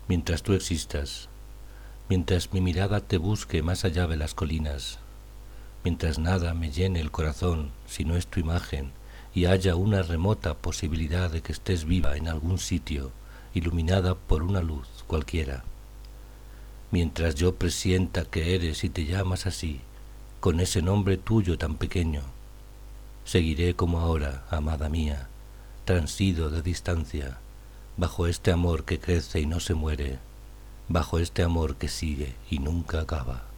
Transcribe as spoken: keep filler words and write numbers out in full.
mientras tú existas, mientras mi mirada te busque más allá de las colinas, mientras nada me llene el corazón si no es tu imagen y haya una remota posibilidad de que estés viva en algún sitio, iluminada por una luz cualquiera. Mientras yo presienta que eres y te llamas así, con ese nombre tuyo tan pequeño, seguiré como ahora, amada mía, transido de distancia, bajo este amor que crece y no se muere, bajo este amor que sigue y nunca acaba.